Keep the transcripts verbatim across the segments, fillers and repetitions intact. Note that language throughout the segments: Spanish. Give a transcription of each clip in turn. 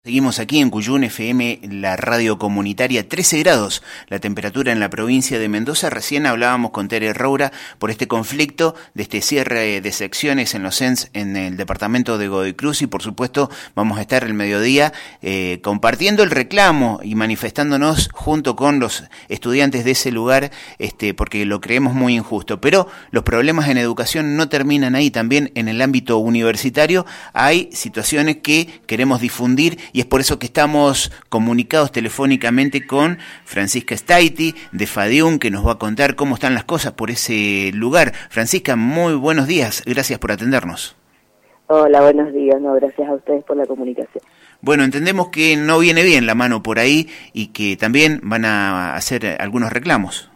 Seguimos aquí en Cuyún F M, la radio comunitaria, trece grados, la temperatura en la provincia de Mendoza. Recién hablábamos con Tere Roura por este conflicto de este cierre de secciones en los C E N S en el departamento de Godoy Cruz, y por supuesto vamos a estar el mediodía eh, compartiendo el reclamo y manifestándonos junto con los estudiantes de ese lugar, este, porque lo creemos muy injusto. Pero los problemas en educación no terminan ahí. También en el ámbito universitario hay situaciones que queremos difundir, y es por eso que estamos comunicados telefónicamente con Francisca Staiti de FADIUM, que nos va a contar cómo están las cosas por ese lugar. Francisca, muy buenos días, gracias por atendernos. Hola, buenos días, no, gracias a ustedes por la comunicación. Bueno, entendemos que no viene bien la mano por ahí y que también van a hacer algunos reclamos.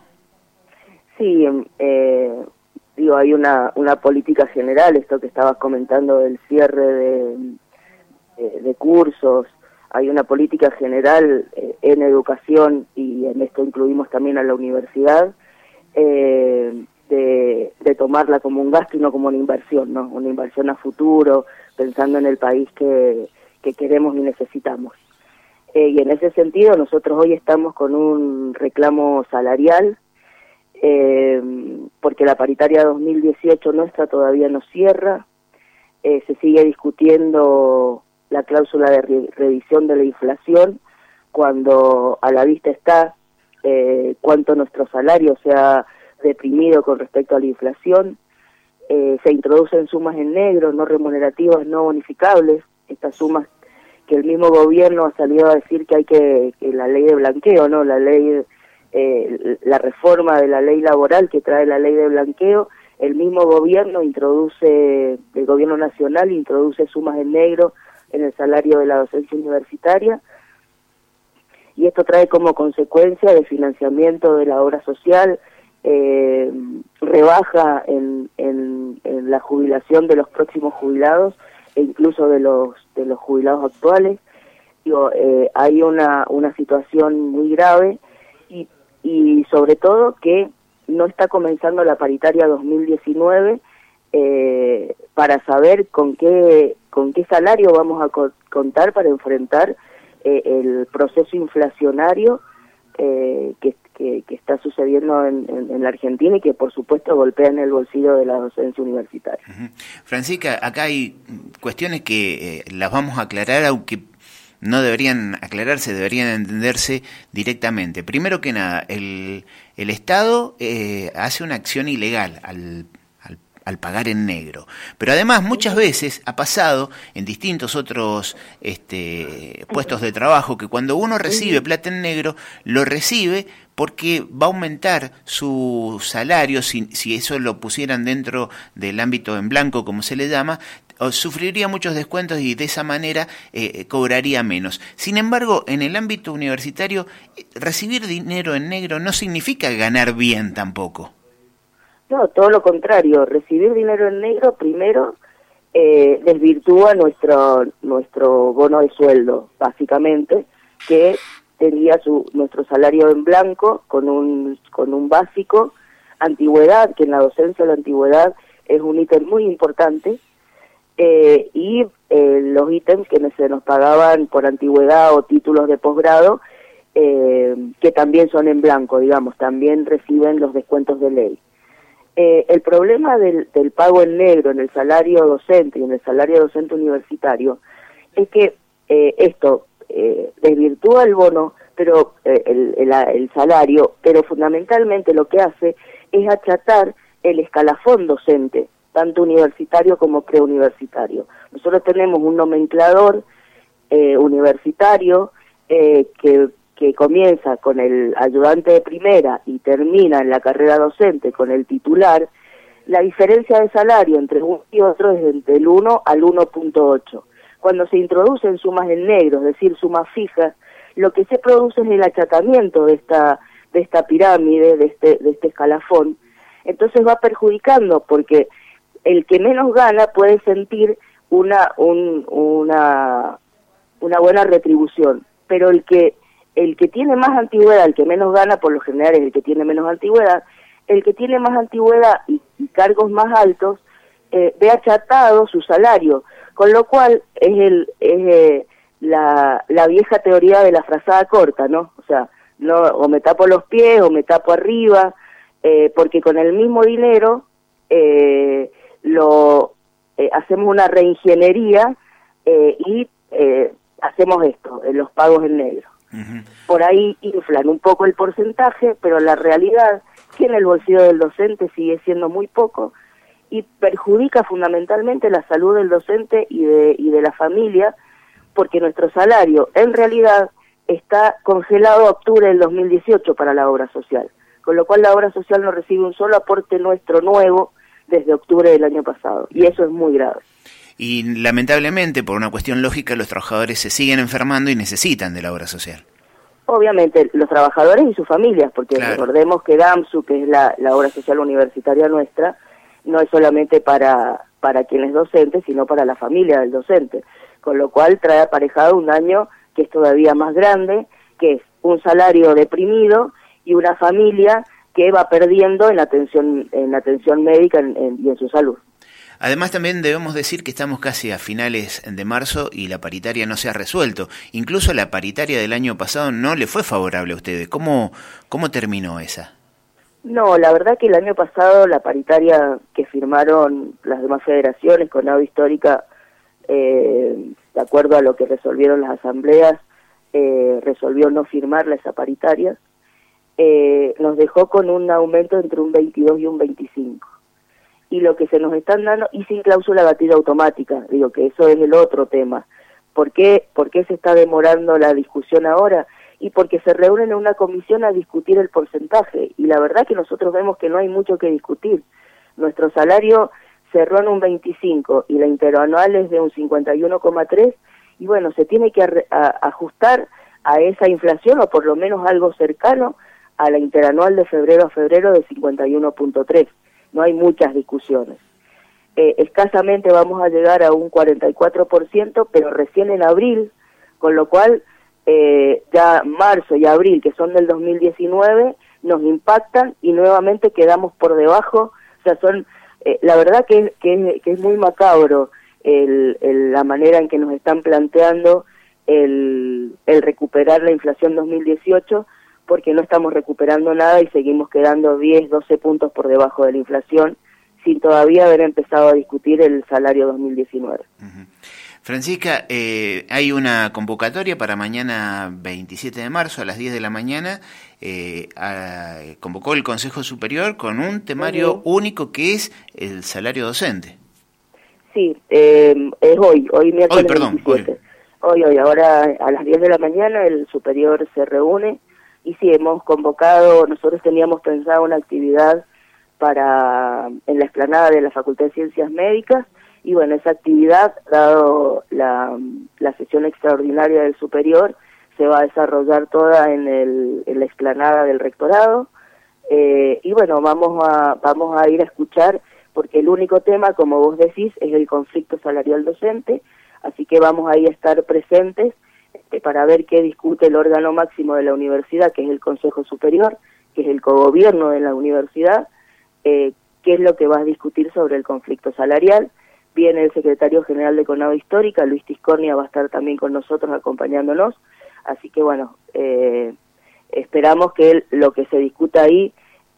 Sí, eh, digo, hay una, una política general, esto que estabas comentando del cierre de... de cursos, hay una política general eh, en educación, y en esto incluimos también a la universidad, eh, de, de tomarla como un gasto y no como una inversión, ¿no? Una inversión a futuro, pensando en el país que, que queremos y necesitamos. Eh, y en ese sentido nosotros hoy estamos con un reclamo salarial, eh, porque la paritaria dos mil dieciocho nuestra todavía no cierra, eh, se sigue discutiendo la cláusula de re revisión de la inflación, cuando a la vista está eh, cuánto nuestro salario se ha deprimido con respecto a la inflación. Eh, se introducen sumas en negro, no remunerativas, no bonificables, estas sumas que el mismo gobierno ha salido a decir que hay que, que la ley de blanqueo, no la ley, eh, la reforma de la ley laboral que trae la ley de blanqueo, el mismo gobierno introduce, el gobierno nacional introduce sumas en negro en el salario de la docencia universitaria, y esto trae como consecuencia de financiamiento de la obra social, eh, rebaja en, en, en la jubilación de los próximos jubilados e incluso de los de los jubilados actuales. Digo, eh, hay una, una situación muy grave, y, y sobre todo que no está comenzando la paritaria dos mil diecinueve eh, para saber con qué con qué salario vamos a co contar para enfrentar eh, el proceso inflacionario eh, que, que, que está sucediendo en, en, en la Argentina, y que por supuesto golpea en el bolsillo de la docencia universitaria. Uh-huh. Francisca, acá hay cuestiones que eh, las vamos a aclarar, aunque no deberían aclararse, deberían entenderse directamente. Primero que nada, el, el Estado eh, hace una acción ilegal al al pagar en negro. Pero además muchas veces ha pasado en distintos otros este, puestos de trabajo que cuando uno recibe plata en negro, lo recibe porque va a aumentar su salario, si, si eso lo pusieran dentro del ámbito en blanco, como se le llama, o sufriría muchos descuentos y de esa manera eh, cobraría menos. Sin embargo, en el ámbito universitario, recibir dinero en negro no significa ganar bien tampoco. No, todo lo contrario. Recibir dinero en negro primero eh, desvirtúa nuestro nuestro bono de sueldo, básicamente, que tenía su nuestro salario en blanco con un con un básico, antigüedad, que en la docencia la antigüedad es un ítem muy importante, eh, y eh, los ítems que se nos pagaban por antigüedad o títulos de posgrado, eh, que también son en blanco, digamos, también reciben los descuentos de ley. Eh, el problema del, del pago en negro en el salario docente y en el salario docente universitario es que eh, esto eh, desvirtúa el bono, pero eh, el, el, el salario, pero fundamentalmente lo que hace es achatar el escalafón docente, tanto universitario como preuniversitario. Nosotros tenemos un nomenclador eh, universitario eh, que que comienza con el ayudante de primera y termina en la carrera docente con el titular. La diferencia de salario entre uno y otro es del uno al uno punto ocho. Cuando se introducen sumas en negro, es decir, sumas fijas, lo que se produce es el achatamiento de esta de esta pirámide, de este de este escalafón. Entonces va perjudicando, porque el que menos gana puede sentir una un, una una buena retribución, pero el que el que tiene más antigüedad, el que menos gana, por lo general es el que tiene menos antigüedad, el que tiene más antigüedad y, y cargos más altos, eh, ve achatado su salario, con lo cual es el es, eh, la, la vieja teoría de la frazada corta, ¿no? O sea, no, o me tapo los pies o me tapo arriba, eh, porque con el mismo dinero eh, lo eh, hacemos una reingeniería eh, y eh, hacemos esto, eh, los pagos en negro. Uh-huh. Por ahí inflan un poco el porcentaje, pero la realidad que en el bolsillo del docente sigue siendo muy poco y perjudica fundamentalmente la salud del docente y de, y de la familia, porque nuestro salario en realidad está congelado a octubre del dos mil dieciocho para la obra social, con lo cual la obra social no recibe un solo aporte nuestro nuevo desde octubre del año pasado, y eso es muy grave. Y lamentablemente, por una cuestión lógica, los trabajadores se siguen enfermando y necesitan de la obra social. Obviamente, los trabajadores y sus familias, porque claro, recordemos que GAMSU, que es la, la obra social universitaria nuestra, no es solamente para, para quien es docente, sino para la familia del docente, con lo cual trae aparejado un daño que es todavía más grande, que es un salario deprimido y una familia que va perdiendo en atención, en atención médica en, en, y en su salud. Además, también debemos decir que estamos casi a finales de marzo y la paritaria no se ha resuelto. Incluso la paritaria del año pasado no le fue favorable a ustedes. ¿Cómo, cómo terminó esa? No, la verdad que el año pasado la paritaria que firmaron las demás federaciones con ADO Histórica, eh, de acuerdo a lo que resolvieron las asambleas, eh, resolvió no firmarla esa paritaria, eh, nos dejó con un aumento entre un veintidós y un veinticinco. Y lo que se nos están dando, y sin cláusula gatillo automática, digo que eso es el otro tema. ¿Por qué, por qué se está demorando la discusión ahora? Y porque se reúnen en una comisión a discutir el porcentaje, y la verdad que nosotros vemos que no hay mucho que discutir. Nuestro salario cerró en un veinticinco y la interanual es de un cincuenta y uno coma tres, y bueno, se tiene que a, a, ajustar a esa inflación, o por lo menos algo cercano a la interanual de febrero a febrero de cincuenta y uno punto tres. No hay muchas discusiones. Eh, escasamente vamos a llegar a un cuarenta y cuatro por ciento, pero recién en abril, con lo cual eh, ya marzo y abril, que son del dos mil diecinueve, nos impactan y nuevamente quedamos por debajo. O sea, son eh, la verdad que, que, que es muy macabro el, el, la manera en que nos están planteando el, el recuperar la inflación dos mil dieciocho, porque no estamos recuperando nada y seguimos quedando diez, doce puntos por debajo de la inflación, sin todavía haber empezado a discutir el salario dos mil diecinueve. Uh-huh. Francisca, eh, hay una convocatoria para mañana veintisiete de marzo a las diez de la mañana, eh, a, convocó el Consejo Superior con un temario uh-huh. único que es el salario docente. Sí, eh, es hoy, hoy miércoles hoy, perdón, veintisiete. Hoy. hoy, hoy, ahora a las diez de la mañana el Superior se reúne. Y sí, hemos convocado, nosotros teníamos pensado una actividad para en la explanada de la Facultad de Ciencias Médicas, y bueno, esa actividad, dado la, la sesión extraordinaria del Superior, se va a desarrollar toda en, el, en la explanada del Rectorado, eh, y bueno, vamos a, vamos a ir a escuchar, porque el único tema, como vos decís, es el conflicto salarial docente, así que vamos a ir a estar presentes para ver qué discute el órgano máximo de la universidad, que es el Consejo Superior, que es el cogobierno de la universidad, eh, qué es lo que va a discutir sobre el conflicto salarial. Viene el secretario general de CONADO Histórica, Luis Tiscornia, va a estar también con nosotros acompañándonos, así que bueno, eh, esperamos que él, lo que se discuta ahí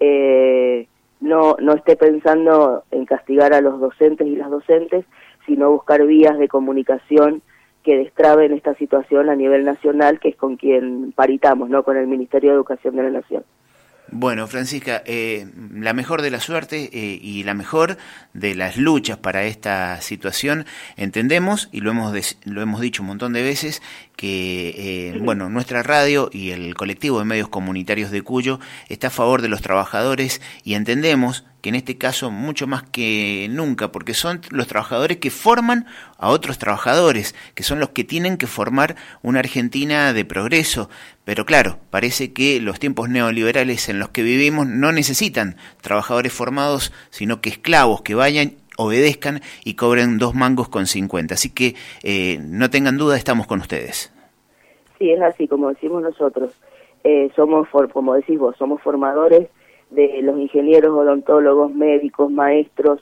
eh, no, no esté pensando en castigar a los docentes y las docentes, sino buscar vías de comunicación que destraben esta situación a nivel nacional, que es con quien paritamos, ¿no? Con el Ministerio de Educación de la Nación. Bueno, Francisca, eh, la mejor de la suerte eh, y la mejor de las luchas para esta situación. Entendemos, y lo hemos de, lo hemos dicho un montón de veces, que eh, bueno, nuestra radio y el colectivo de medios comunitarios de Cuyo está a favor de los trabajadores, y entendemos que en este caso mucho más que nunca, porque son los trabajadores que forman a otros trabajadores, que son los que tienen que formar una Argentina de progreso. Pero claro, parece que los tiempos neoliberales en los que vivimos no necesitan trabajadores formados, sino que esclavos que vayan, obedezcan y cobren dos mangos con cincuenta. Así que eh, no tengan duda, estamos con ustedes. Sí, es así, como decimos nosotros. Eh, somos, for, como decís vos, somos formadores de los ingenieros, odontólogos, médicos, maestros,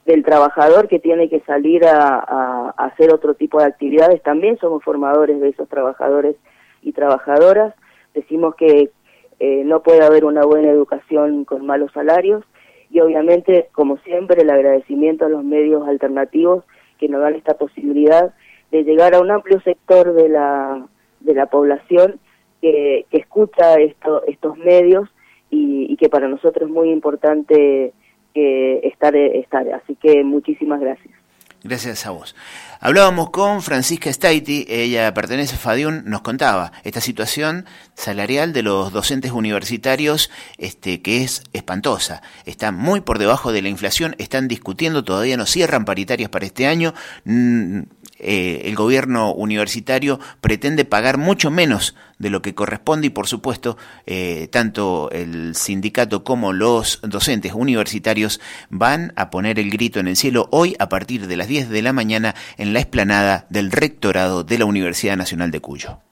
del trabajador que tiene que salir a, a, a hacer otro tipo de actividades. También somos formadores de esos trabajadores y trabajadoras. Decimos que eh, no puede haber una buena educación con malos salarios, y obviamente, como siempre, el agradecimiento a los medios alternativos que nos dan esta posibilidad de llegar a un amplio sector de la de la población que, que escucha esto, estos medios, y, y que para nosotros es muy importante que estar, estar. Así que muchísimas gracias. Gracias a vos. Hablábamos con Francisca Staiti, ella pertenece a FADIUN, nos contaba esta situación salarial de los docentes universitarios, este, que es espantosa, está muy por debajo de la inflación, están discutiendo, todavía no cierran paritarias para este año, mm, eh, el gobierno universitario pretende pagar mucho menos de lo que corresponde, y por supuesto eh, tanto el sindicato como los docentes universitarios van a poner el grito en el cielo hoy a partir de las diez de la mañana en la explanada del Rectorado de la Universidad Nacional de Cuyo.